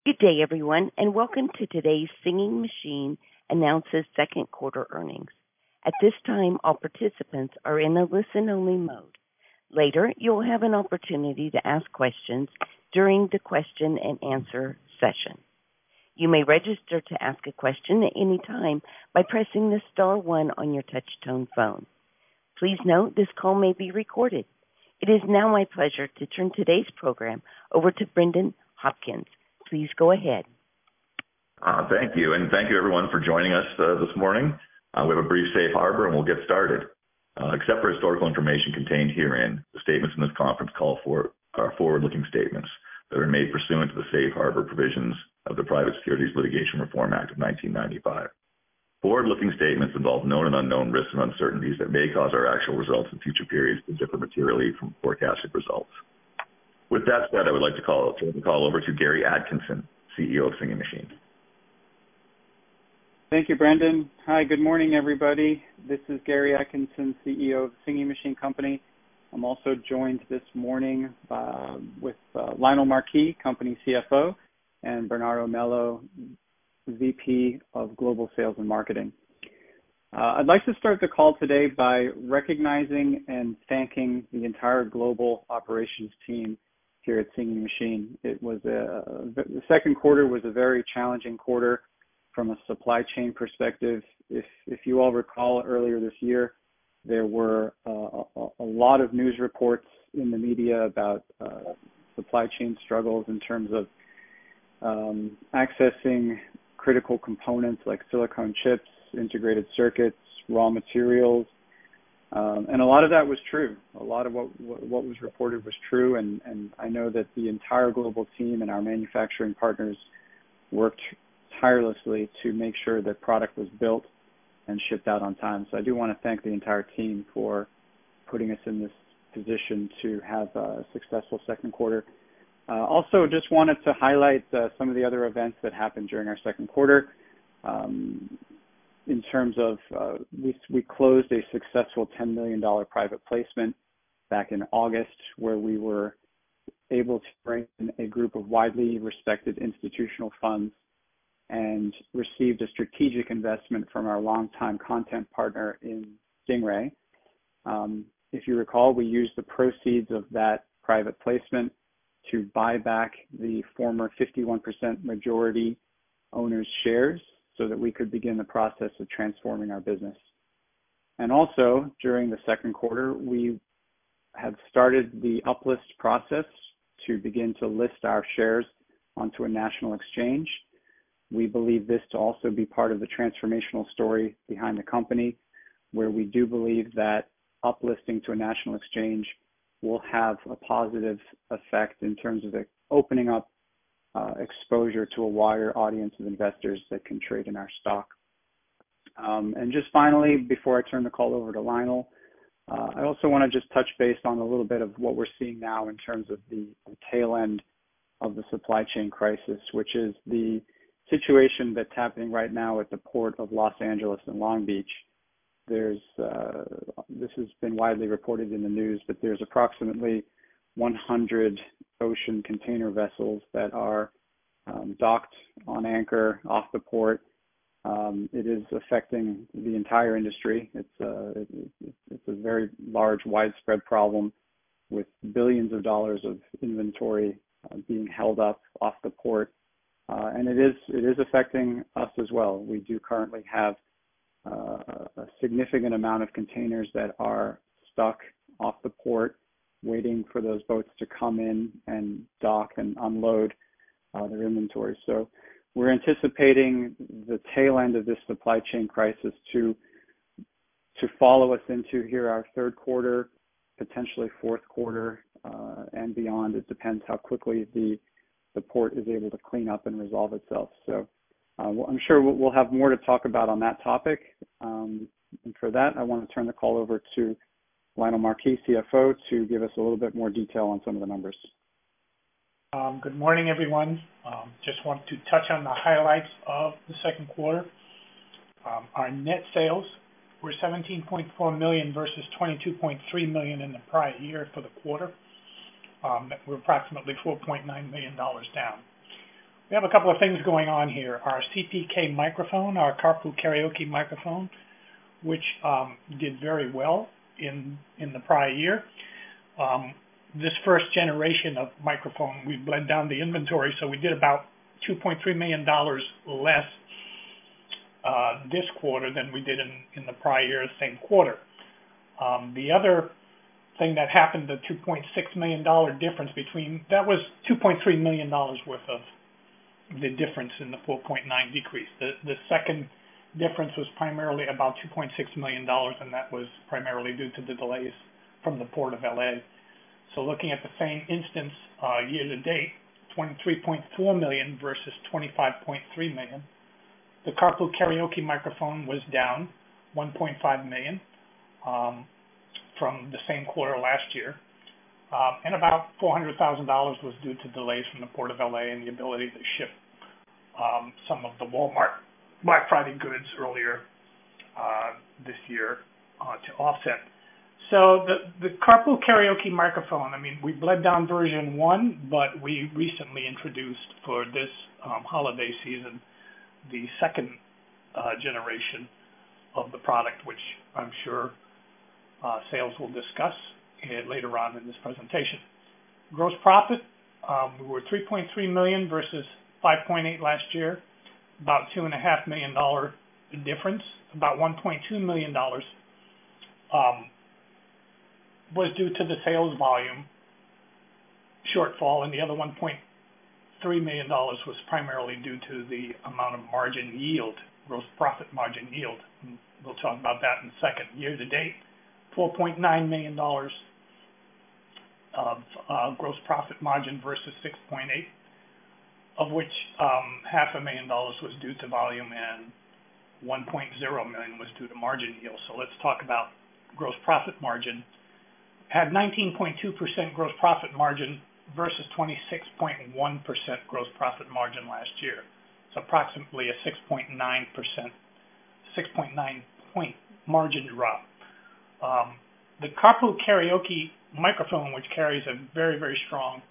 Good day, everyone, and welcome to today's Singing Machine announces second quarter earnings. At this time, all participants are in a listen-only mode. Later, you'll have an opportunity to ask questions during the question and answer session. You may register to ask a question at any time by pressing the star one on your touch-tone phone. Please note this call may be recorded. It is now my pleasure to turn today's program over to Brendan Hopkins. Please go ahead. Thank you, and thank you everyone for joining us this morning. We have a brief safe harbor and we'll get started. Except for historical information contained herein, the statements in this conference call are forward-looking statements that are made pursuant to the safe harbor provisions of the Private Securities Litigation Reform Act of 1995. Forward-looking statements involve known and unknown risks and uncertainties that may cause our actual results in future periods to differ materially from forecasted results. With that said, I would like to turn the call over to Gary Atkinson, CEO of Singing Machine. Thank you, Brendan. Hi, good morning, everybody. This is Gary Atkinson, CEO of Singing Machine Company. I'm also joined this morning with Lionel Marquis, company CFO, and Bernardo Melo, VP of Global Sales and Marketing. I'd like to start the call today by recognizing and thanking the entire global operations team here at Singing Machine. The second quarter was a very challenging quarter from a supply chain perspective. If you all recall, earlier this year, there were a lot of news reports in the media about supply chain struggles in terms of accessing critical components like silicone chips, integrated circuits, raw materials, and a lot of that was true. A lot of what was reported was true, and I know that the entire global team and our manufacturing partners worked tirelessly to make sure that product was built and shipped out on time. So I do want to thank the entire team for putting us in this position to have a successful second quarter. Also, just wanted to highlight some of the other events that happened during our second quarter. In terms of, we closed a successful $10 million private placement back in August, where we were able to bring in a group of widely respected institutional funds and received a strategic investment from our longtime content partner in Stingray. If you recall, we used the proceeds of that private placement to buy back the former 51% majority owner's shares so that we could begin the process of transforming our business. And also, during the second quarter, we had started the uplist process to begin to list our shares onto a national exchange. We believe this to also be part of the transformational story behind the company, where we do believe that uplisting to a national exchange will have a positive effect in terms of opening up exposure to a wider audience of investors that can trade in our stock. And just finally, before I turn the call over to Lionel, I also want to just touch base on a little bit of what we're seeing now in terms of the tail end of the supply chain crisis, which is the situation that's happening right now at the port of Los Angeles and Long Beach. This has been widely reported in the news, but there's approximately 100 ocean container vessels that are docked on anchor off the port. It is affecting the entire industry. It's a very large, widespread problem with billions of dollars of inventory being held up off the port. And it is affecting us as well. We do currently have a significant amount of containers that are stuck off the port, waiting for those boats to come in and dock and unload their inventory. So we're anticipating the tail end of this supply chain crisis to follow us into here our third quarter, potentially fourth quarter, and beyond. It depends how quickly the port is able to clean up and resolve itself. So I'm sure we'll have more to talk about on that topic. And for that, I want to turn the call over to Lionel Marquis, CFO, to give us a little bit more detail on some of the numbers. Good morning, everyone. Just want to touch on the highlights of the second quarter. Our net sales were $17.4 million versus $22.3 million in the prior year for the quarter. We're approximately $4.9 million down. We have a couple of things going on here. Our CPK microphone, our carpool karaoke microphone, which did very well in the prior year. This first generation of microphone, we bled down the inventory, so we did about $2.3 million less this quarter than we did in the prior year, same quarter. The other thing that happened, the $2.6 million difference between, that was $2.3 million worth of the difference in the 4.9 decrease. The second difference was primarily about $2.6 million, and that was primarily due to the delays from the Port of LA. So looking at the same instance, year to date, $23.4 million versus $25.3 million. The carpool karaoke microphone was down $1.5 million from the same quarter last year. And about $400,000 was due to delays from the Port of LA and the ability to ship some of the Walmart Black Friday goods earlier this year to offset. So the carpool karaoke microphone, I mean, we bled down version 1, but we recently introduced for this holiday season the second generation of the product, which I'm sure sales will discuss later on in this presentation. Gross profit, we were $3.3 million versus $5.8 last year, about $2.5 million difference. About $1.2 million was due to the sales volume shortfall, and the other $1.3 million was primarily due to the amount of margin yield, gross profit margin yield. And we'll talk about that in a second. Year to date, $4.9 million of gross profit margin versus 6.8, of which $500,000 was due to volume and $1.0 million was due to margin yield. So let's talk about gross profit margin. Had 19.2% gross profit margin versus 26.1% gross profit margin last year. It's approximately a 6.9 point margin drop. The carpool karaoke microphone, which carries a very, very strong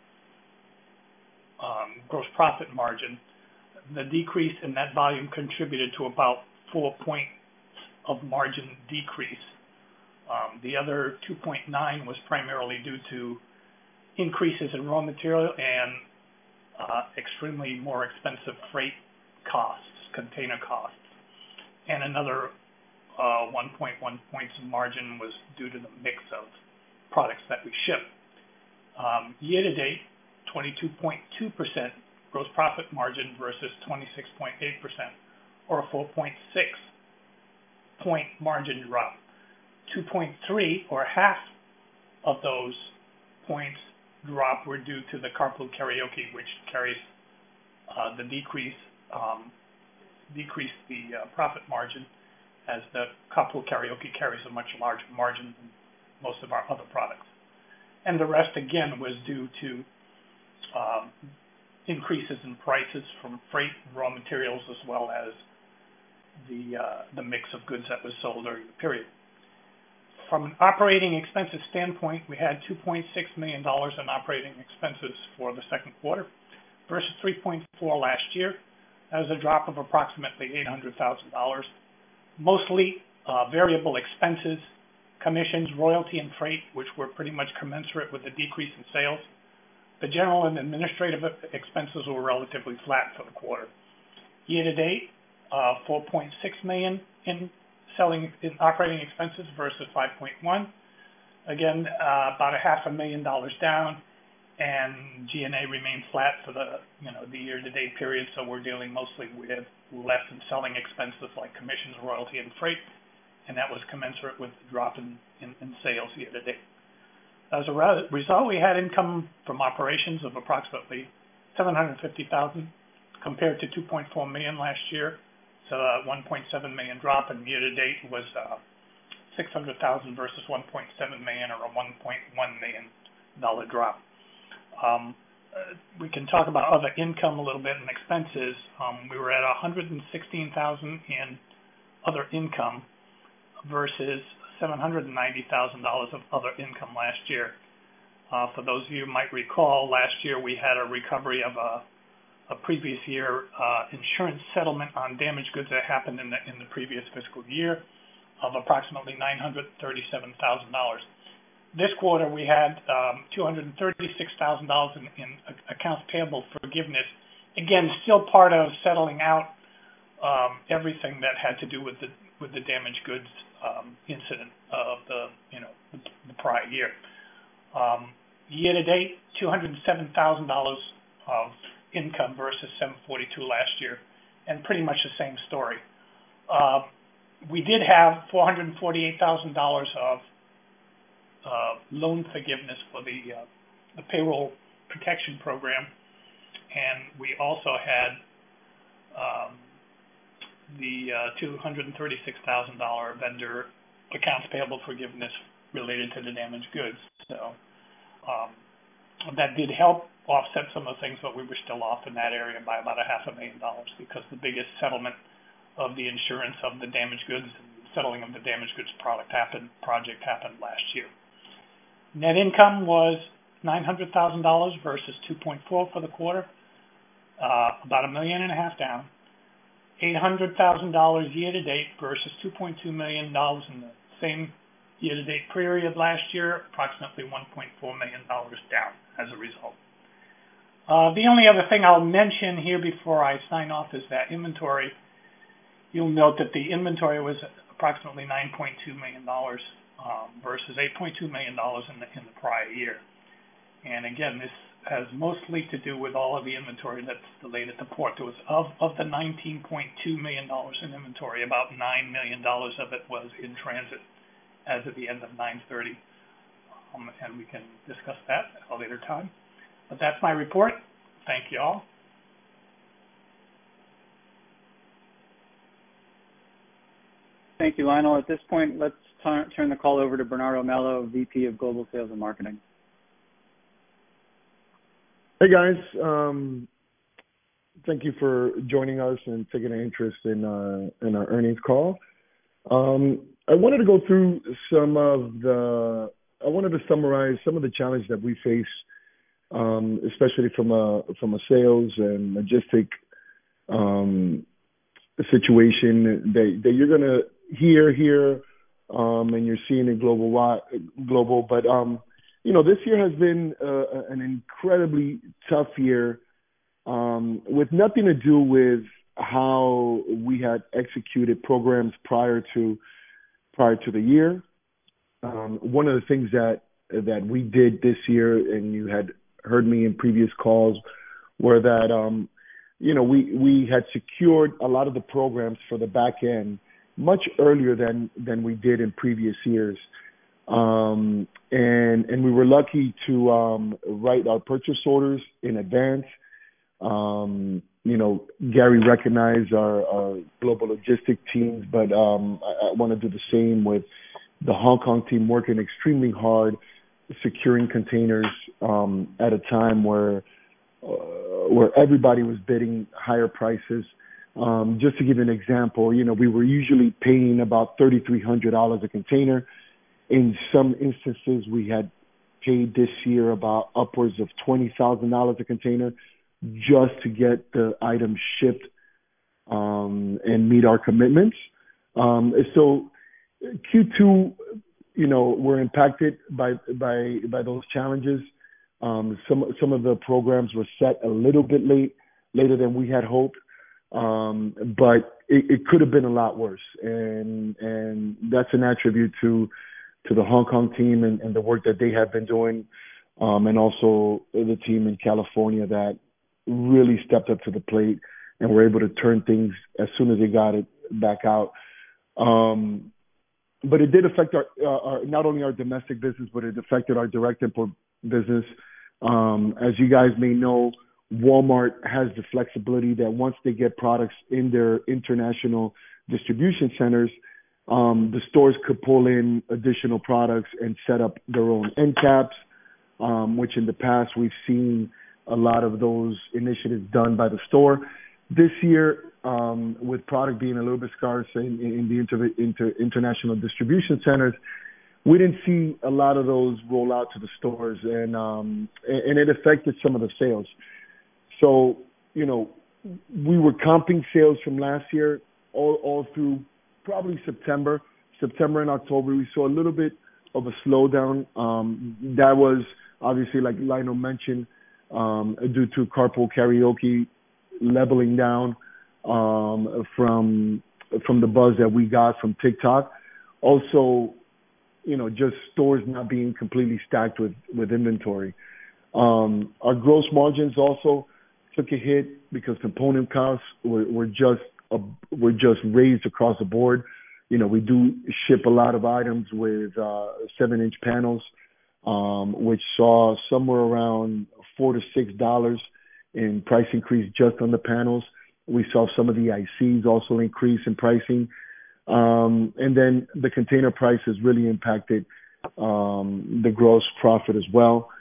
gross profit margin, the decrease in that volume contributed to about 4 points of margin decrease. The other 2.9 was primarily due to increases in raw material and extremely more expensive freight costs, container costs. And another 1.1 points of margin was due to the mix of products that we ship. Year to date, 22.2% gross profit margin versus 26.8%, or a 4.6 point margin drop. 2.3, or half of those points drop, were due to the carpool karaoke, which carries the decreased the profit margin, as the carpool karaoke carries a much larger margin than most of our other products. And the rest, again, was due to increases in prices from freight and raw materials, as well as the mix of goods that was sold during the period. From an operating expenses standpoint, we had $2.6 million in operating expenses for the second quarter versus $3.4 last year. That was a drop of approximately $800,000. Mostly variable expenses, commissions, royalty, and freight, which were pretty much commensurate with the decrease in sales. The general and administrative expenses were relatively flat for the quarter. Year to date, $4.6 million in operating expenses versus 5.1. Again, about $500,000 down, and G&A remained flat for the year-to-date period. So we're dealing mostly with less in selling expenses like commissions, royalty, and freight, and that was commensurate with the drop in sales year to date. As a result, we had income from operations of approximately $750,000 compared to $2.4 million last year. So a $1.7 million drop, and year-to-date was $600,000 versus $1.7 million, or a $1.1 million drop. We can talk about other income a little bit and expenses. We were at $116,000 in other income versus $790,000 of other income last year. For those of you who might recall, last year we had a recovery of a previous year insurance settlement on damaged goods that happened in the previous fiscal year of approximately $937,000. This quarter, we had $236,000 in accounts payable forgiveness. Again, still part of settling out everything that had to do with the damaged goods incident of the prior year. Year to date, $207,000 of income versus $742,000 last year, and pretty much the same story. We did have $448,000 of loan forgiveness for the payroll protection program, and we also had the $236,000 vendor accounts payable forgiveness related to the damaged goods. So that did help offset some of the things, but we were still off in that area by about $500,000 because the biggest settlement of the insurance of the damaged goods and settling of the damaged goods project happened last year. Net income was $900,000 versus $2.4 for the quarter, about $1.5 million down. $800,000 year to date versus $2.2 million in the same year to date period last year, approximately $1.4 million down as a result. The only other thing I'll mention here before I sign off is that inventory. You'll note that the inventory was approximately $9.2 million versus $8.2 million in the prior year. And again, this has mostly to do with all of the inventory that's delayed at the port. There was of the $19.2 million in inventory, about $9 million of it was in transit as of the end of 9/30, and we can discuss that at a later time. But that's my report. Thank you all. Thank you, Lionel. At this point, let's turn the call over to Bernardo Melo, VP of Global Sales and Marketing. Hey guys, thank you for joining us and taking an interest in our earnings call. I wanted to go through I wanted to summarize some of the challenges that we face, especially from a sales and logistic situation that you're gonna hear here, and you're seeing it global. But this year has been an incredibly tough year, with nothing to do with how we had executed programs prior to the year. One of the things that we did this year, and you had heard me in previous calls, were that we had secured a lot of the programs for the back end much earlier than we did in previous years. And we were lucky to write our purchase orders in advance. Gary recognized our global logistic teams, but I want to do the same with the Hong Kong team, working extremely hard, securing containers at a time where everybody was bidding higher prices. Just to give you an example, we were usually paying about $3,300 a container. In some instances, we had paid this year about upwards of $20,000 a container just to get the items shipped and meet our commitments. So Q2, we're impacted by those challenges. Some of the programs were set a little bit later than we had hoped, but it could have been a lot worse, and that's an attribute to the Hong Kong team and the work that they have been doing, and also the team in California that really stepped up to the plate and were able to turn things as soon as they got it back out. But it did affect our not only our domestic business, but it affected our direct import business. As you guys may know, Walmart has the flexibility that once they get products in their international distribution centers, the stores could pull in additional products and set up their own end caps, which in the past we've seen a lot of those initiatives done by the store. This year, with product being a little bit scarce in the international distribution centers, we didn't see a lot of those roll out to the stores, and it affected some of the sales. So you know, we were comping sales from last year all through probably September and October. We saw a little bit of a slowdown. That was obviously, like Lionel mentioned, due to carpool karaoke leveling down from the buzz that we got from TikTok. Also, you know, just stores not being completely stacked with inventory. Our gross margins also took a hit because component costs were just raised across the board. You know, we do ship a lot of items with 7-inch panels, which saw somewhere around $4 to $6 in price increase just on the panels. We saw some of the ICs also increase in pricing. And then the container prices really impacted the gross profit as well.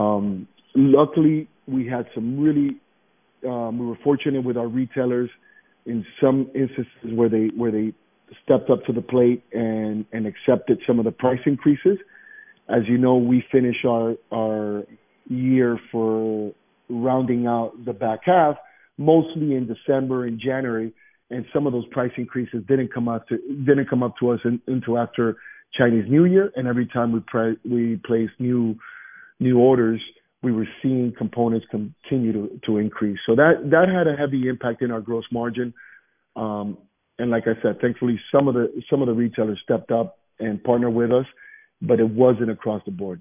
Luckily, we had some really, we were fortunate with our retailers in some instances where they stepped up to the plate and accepted some of the price increases. As you know, we finish our year for rounding out the back half, mostly in December and January, and some of those price increases didn't come up to us until after Chinese New Year. And every time we placed new orders, we were seeing components continue to increase. So that had a heavy impact in our gross margin. And like I said, thankfully some of the retailers stepped up and partnered with us, but it wasn't across the board.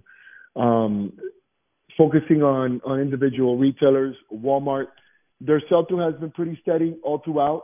Focusing on individual retailers, Walmart, their sell-through has been pretty steady all throughout.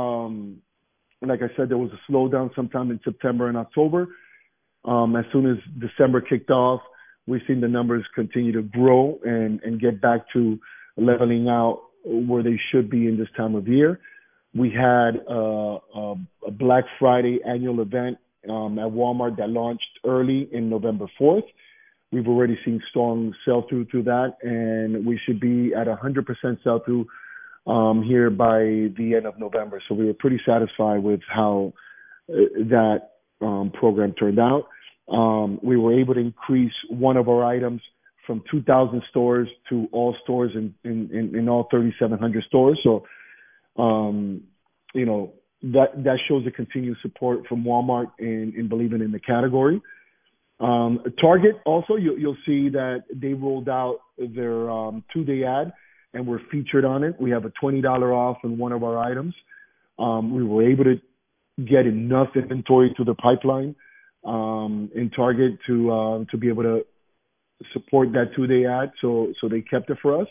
Like I said, there was a slowdown sometime in September and October. As soon as December kicked off, we've seen the numbers continue to grow and get back to leveling out where they should be in this time of year. We had a Black Friday annual event at Walmart that launched early in November 4th. We've already seen strong sell-through through that, and we should be at 100% sell-through here by the end of November. So we were pretty satisfied with how that program turned out. We were able to increase one of our items from 2,000 stores to all stores in all 3,700 stores. So, you know, that shows the continued support from Walmart in believing in the category. Target also, you'll see that they rolled out their 2-day ad, and we're featured on it. We have a $20 off on one of our items. We were able to get enough inventory to the pipeline in Target to be able to support that 2-day ad. So they kept it for us.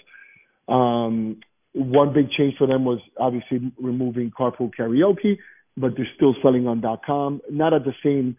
One big change for them was obviously removing carpool karaoke, but they're still selling on .com, not at the same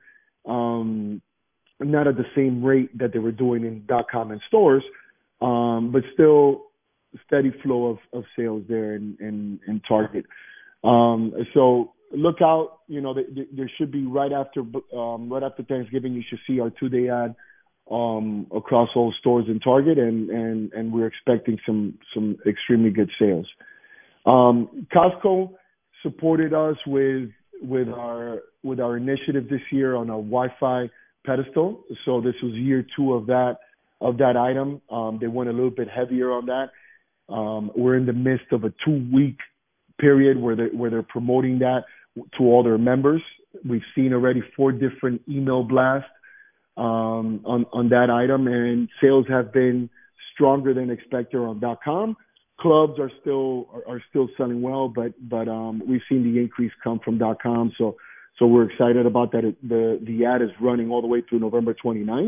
rate that they were doing in .com and stores, but still steady flow of sales there in Target. So look out, you know, there should be right after Thanksgiving, you should see our 2-day ad across all stores in Target, and we're expecting some extremely good sales. Costco supported us with our initiative this year on a Wi-Fi pedestal. So this was year 2 of that item. They went a little bit heavier on that. We're in the midst of a 2-week period where they're promoting that to all their members. We've seen already 4 different email blasts on that item, and sales have been stronger than expected on .com. Clubs are still selling well, but we've seen the increase come from .com. So we're excited about that. The ad is running all the way through November 29th.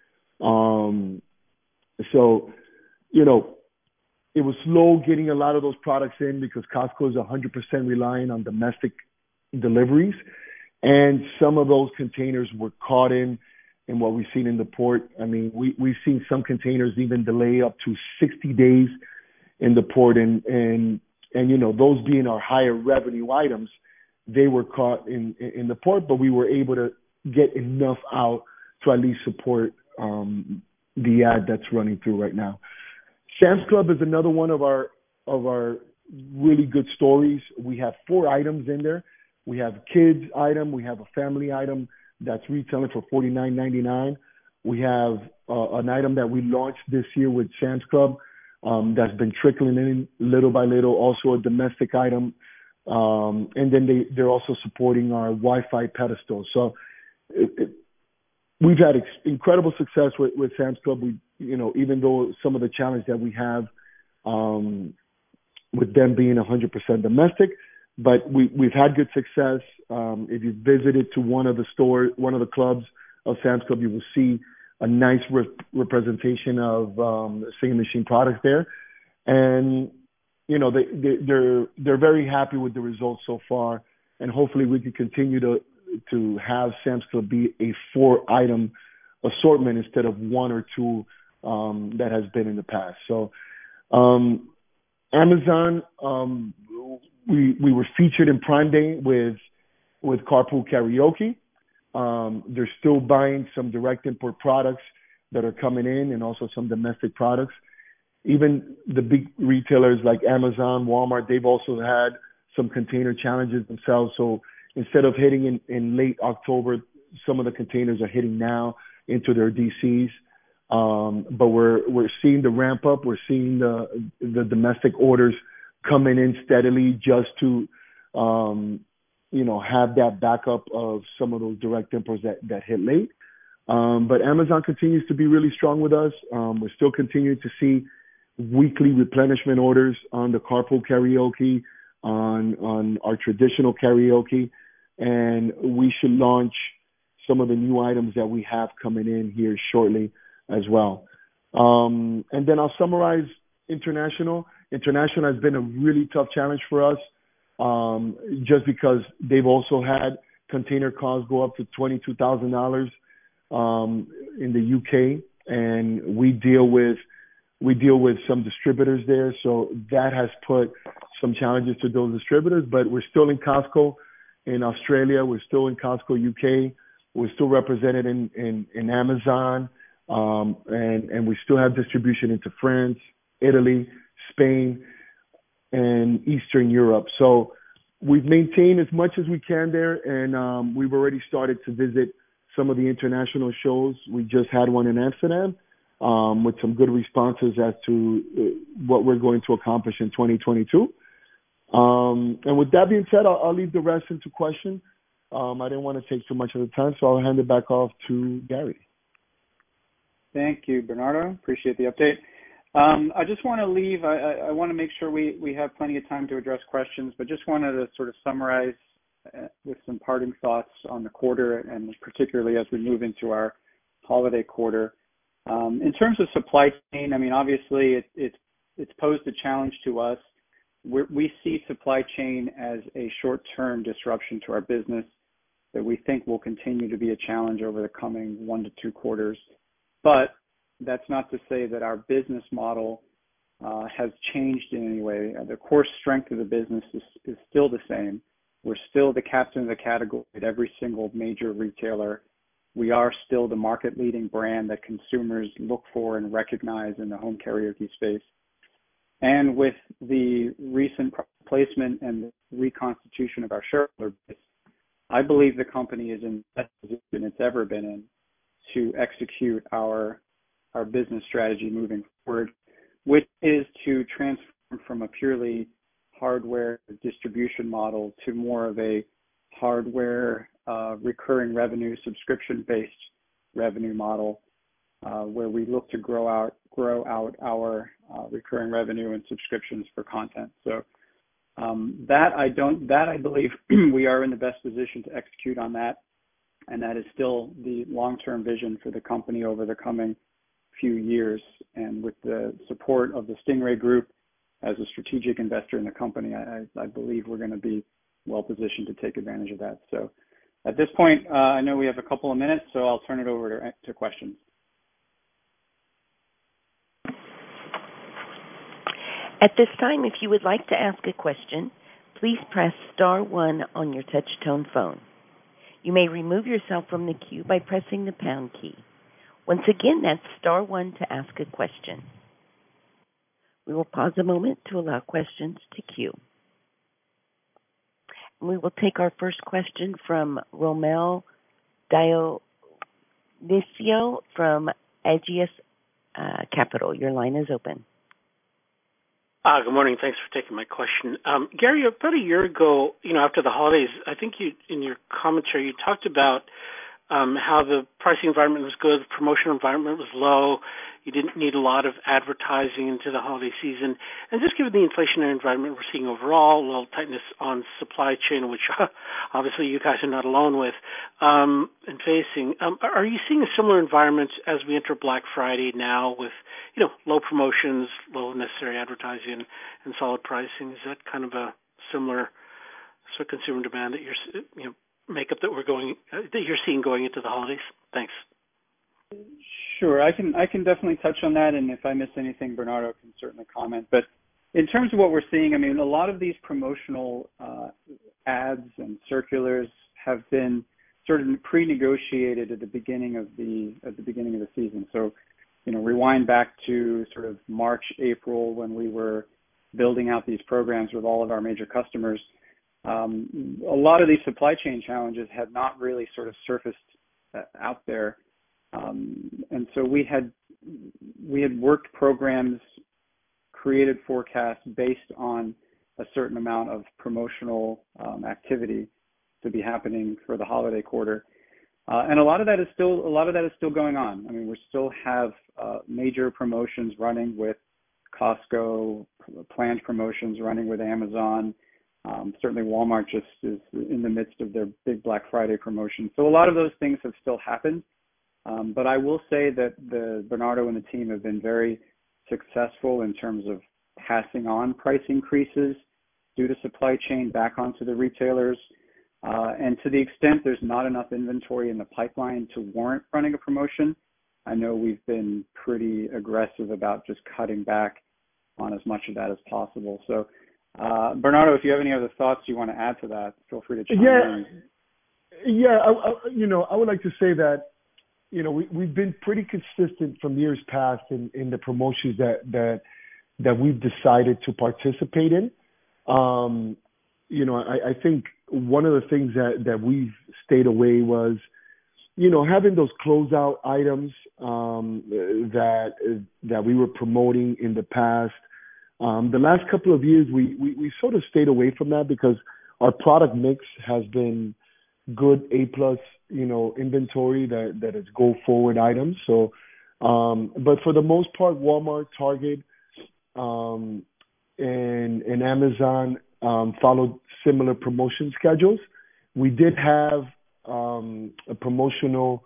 So, you know, it was slow getting a lot of those products in because Costco is 100% reliant on domestic deliveries. And some of those containers were caught in what we've seen in the port. I mean, we've seen some containers even delay up to 60 days in the port. And you know, those being our higher revenue items, they were caught in the port, but we were able to get enough out to at least support the ad that's running through right now. Sam's Club is another one of our really good stories. We have 4 items in there. We have a kids item, we have a family item that's retailing for $49.99. We have an item that we launched this year with Sam's Club that's been trickling in little by little, also a domestic item. And then they're also supporting our Wi-Fi pedestal. So we've had incredible success with Sam's Club. We, even though some of the challenge that we have with them being 100% domestic, but we've had good success. If you visited to one of the clubs of Sam's Club, you will see a nice representation of Singing Machine products there, and they're very happy with the results so far, and hopefully we can continue to have Sam's Club be a 4-item assortment instead of 1 or 2 that has been in the past. So Amazon, we were featured in Prime Day with Carpool Karaoke. They're still buying some direct import products that are coming in, and also some domestic products. Even the big retailers like Amazon, Walmart, they've also had some container challenges themselves. So instead of hitting in late October, some of the containers are hitting now into their DCs. But we're seeing the ramp up. We're seeing the domestic orders coming in steadily, just to have that backup of some of those direct imports that hit late. But Amazon continues to be really strong with us. We're still continuing to see weekly replenishment orders on the Carpool Karaoke, on our traditional karaoke, and we should launch some of the new items that we have coming in here shortly as well. And then I'll summarize international. International has been a really tough challenge for us, just because they've also had container costs go up to $22,000 in the UK, and we deal with some distributors there, so that has put some challenges to those distributors. But we're still in Costco in Australia, we're still in Costco UK, we're still represented in Amazon, and we still have distribution into France, Italy, Spain, and Eastern Europe. So we've maintained as much as we can there, and we've already started to visit some of the international shows. We just had one in Amsterdam, with some good responses as to what we're going to accomplish in 2022. And with that being said, I'll leave the rest into question. I didn't want to take too much of the time, so I'll hand it back off to Gary. Thank you, Bernardo. Appreciate the update. I just want to leave. I want to make sure we have plenty of time to address questions, but just wanted to sort of summarize with some parting thoughts on the quarter, and particularly as we move into our holiday quarter. In terms of supply chain, I mean, obviously it's posed a challenge to us. We see supply chain as a short-term disruption to our business that we think will continue to be a challenge over the coming 1 to 2 quarters. But that's not to say that our business model has changed in any way. The core strength of the business is still the same. We're still the captain of the category at every single major retailer. We are still the market-leading brand that consumers look for and recognize in the home karaoke space. And with the recent placement and reconstitution of our shareholder base, I believe the company is in the best position it's ever been in to execute our business strategy moving forward, which is to transform from a purely hardware distribution model to more of a hardware recurring revenue, subscription-based revenue model, where we look to grow out our recurring revenue and subscriptions for content. So I believe we are in the best position to execute on that, and that is still the long-term vision for the company over the coming few years. And with the support of the Stingray Group as a strategic investor in the company, I believe we're going to be well positioned to take advantage of that. So at this point, I know we have a couple of minutes, so I'll turn it over to questions. At this time, if you would like to ask a question, please press star 1 on your touch-tone phone. You may remove yourself from the queue by pressing the pound key. Once again, that's star 1 to ask a question. We will pause a moment to allow questions to queue. We will take our first question from Romel Dionisio from Aegis Capital. Your line is open. Good morning. Thanks for taking my question. Gary, about a year ago, after the holidays, I think you, in your commentary, you talked about how the pricing environment was good, the promotional environment was low, you didn't need a lot of advertising into the holiday season. And just given the inflationary environment we're seeing overall, a little tightness on supply chain, which obviously you guys are not alone with, and facing, are you seeing a similar environment as we enter Black Friday now with, low promotions, low necessary advertising, and solid pricing? Is that kind of a similar sort of consumer demand that you're, makeup that you're seeing going into the holidays? Thanks. Sure, I can definitely touch on that, and if I miss anything, Bernardo can certainly comment. But in terms of what we're seeing, I mean, a lot of these promotional ads and circulars have been sort of pre-negotiated at the beginning of the season. So, rewind back to sort of March, April, when we were building out these programs with all of our major customers. A lot of these supply chain challenges had not really sort of surfaced out there. And so we had worked programs, created forecasts based on a certain amount of promotional activity to be happening for the holiday quarter. And a lot of that is still going on. I mean, we still have major promotions running with Costco, planned promotions running with Amazon. Certainly Walmart just is in the midst of their big Black Friday promotion. So a lot of those things have still happened. But I will say that Bernardo and the team have been very successful in terms of passing on price increases due to supply chain back onto the retailers. And to the extent there's not enough inventory in the pipeline to warrant running a promotion, I know we've been pretty aggressive about just cutting back on as much of that as possible. So, Bernardo, if you have any other thoughts you want to add to that, feel free to chime in. Yeah. I would like to say that, we've been pretty consistent from years past in the promotions that we've decided to participate in. I think one of the things that we've stayed away was, having those closeout items that we were promoting in the past. The last couple of years, we sort of stayed away from that because our product mix has been good A+ inventory that is go forward items. So, but for the most part, Walmart, Target, and Amazon followed similar promotion schedules. We did have a promotional,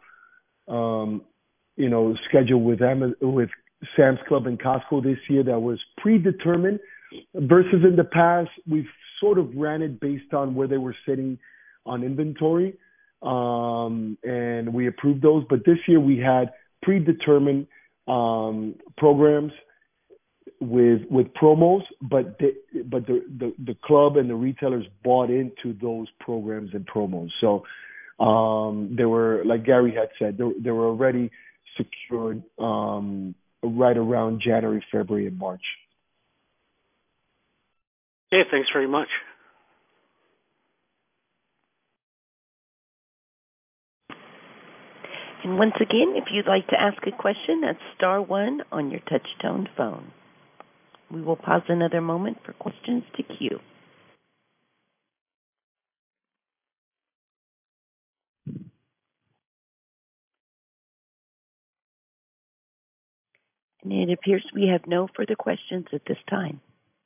schedule with Sam's Club and Costco this year that was predetermined versus in the past, we've sort of ran it based on where they were sitting on inventory. And we approved those, but this year we had predetermined programs with promos, but the club and the retailers bought into those programs and promos. So they were, like Gary had said, they were already secured right around January, February, and March. Yeah, thanks very much. And once again, if you'd like to ask a question, that's *1 on your touch-tone phone. We will pause another moment for questions to queue. And it appears we have no further questions at this time.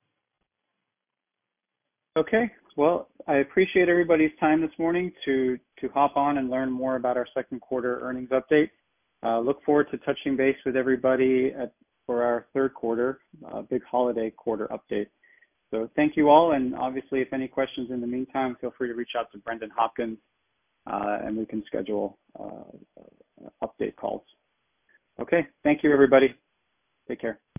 Okay. Well, I appreciate everybody's time this morning to hop on and learn more about our second quarter earnings update. Look forward to touching base with everybody for our third quarter, big holiday quarter update. So thank you all. And obviously, if any questions in the meantime, feel free to reach out to Brendan Hopkins, and we can schedule update calls. Okay. Thank you, everybody. Take care.